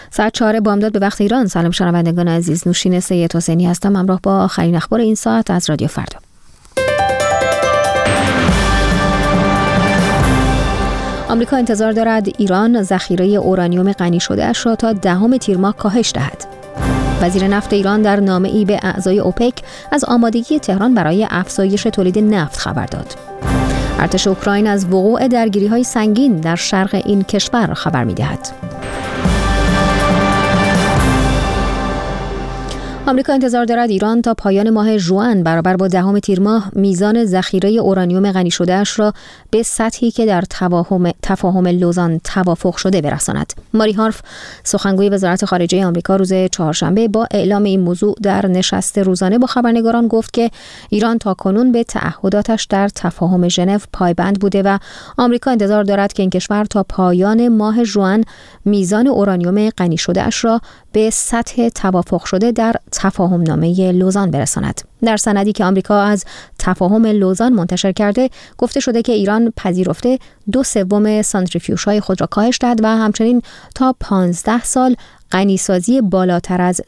ساعت 4 بامداد به وقت ایران. سلام شنوندگان عزیز، نوشین سید حسینی هستم، همراه با آخرین اخبار این ساعت از رادیو فردا. آمریکا انتظار دارد ایران ذخیره اورانیوم غنی شده اش را تا 10 تیر ماه کاهش دهد. وزیر نفت ایران در نامه‌ای به اعضای اوپک از آمادگی تهران برای افزایش تولید نفت خبر داد. ارتش اوکراین از وقوع درگیری‌های سنگین در شرق این کشور خبر می‌دهد. آمریکا انتظار دارد ایران تا پایان ماه ژوئن برابر با 10 تیر ماه میزان ذخیره اورانیوم غنی شده اش را به سطحی که در تفاهم لوزان توافق شده برساند. ماری هارف، سخنگوی وزارت خارجه آمریکا، روز چهارشنبه با اعلام این موضوع در نشست روزانه با خبرنگاران گفت که ایران تاکنون به تعهداتش در تفاهم ژنو پایبند بوده و آمریکا انتظار دارد که این کشور تا پایان ماه ژوئن میزان اورانیوم غنی شده اش را به سطح توافق شده در تفاهم نامه لوزان برساند. در سندی که آمریکا از تفاهم لوزان منتشر کرده گفته شده که ایران پذیرفته 2/3 سانتریفیوژهای خود را کاهش دهد و همچنین تا 15 سال غنیسازی بالاتر از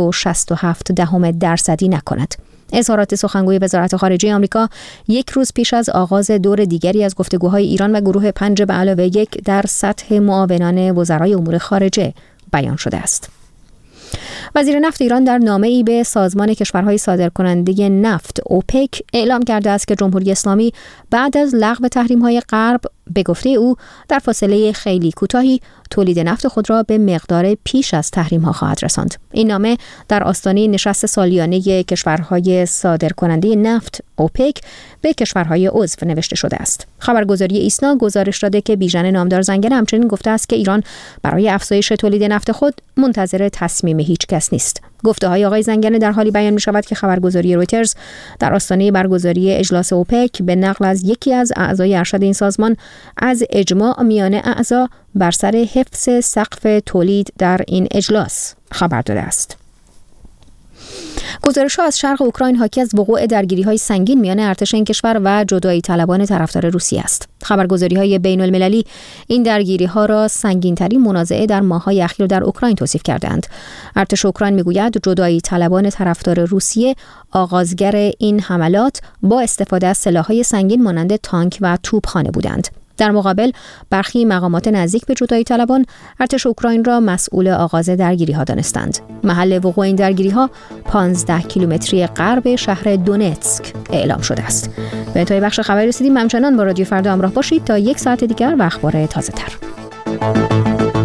3.67% نکند. اظهارات سخنگوی وزارت خارجه آمریکا یک روز پیش از آغاز دور دیگری از گفتگوهای ایران و گروه 5+1 در سطح معاونان وزرای امور خارجه بیان شده است. وزیر نفت ایران در نامه‌ای به سازمان کشورهای صادرکننده نفت اوپک اعلام کرده است که جمهوری اسلامی بعد از لغو تحریم‌های غرب به گفته او در فاصله خیلی کوتاهی تولید نفت خود را به مقدار پیش از تحریم‌ها خواهد رساند. این نامه در آستانه نشست سالیانه کشورهای صادرکننده نفت اوپک به کشورهای عضو نوشته شده است. خبرگزاری ایسنا گزارش داده که بیژن نامدار زنگنه همچنین گفته است که ایران برای افزایش تولید نفت خود منتظر تصمیم هیچ کس نیست. گفته‌های آقای زنگنه در حالی بیان می‌شود که خبرگزاری رویترز در آستانه برگزاری اجلاس اوپک به نقل از یکی از اعضای ارشد این سازمان از اجماع میان اعضا بر سر حفظ سقف تولید در این اجلاس خبر داده است. گزارش‌ها از شرق اوکراین حاکی از وقوع درگیری‌های سنگین میان ارتش این کشور و جدایی طلبان طرفدار روسیه است. خبرگزاری‌های بین‌المللی این درگیری‌ها را سنگین‌ترین منازعه در ماه‌های اخیر در اوکراین توصیف کردند. ارتش اوکراین می‌گوید جدایی طلبان طرفدار روسیه آغازگر این حملات با استفاده از سلاح‌های سنگین مانند تانک و توپخانه بودند. در مقابل برخی مقامات نزدیک به جدایی طلبان ارتش اوکراین را مسئول آغاز درگیری‌ها دانستند. محل وقوع این درگیری‌ها 15 کیلومتری غرب شهر دونتسک اعلام شده است. به انتهای بخش خبری رسیدیم. همچنان با رادیو فردا همراه باشید تا 1 ساعت دیگر و اخبار تازه‌تر.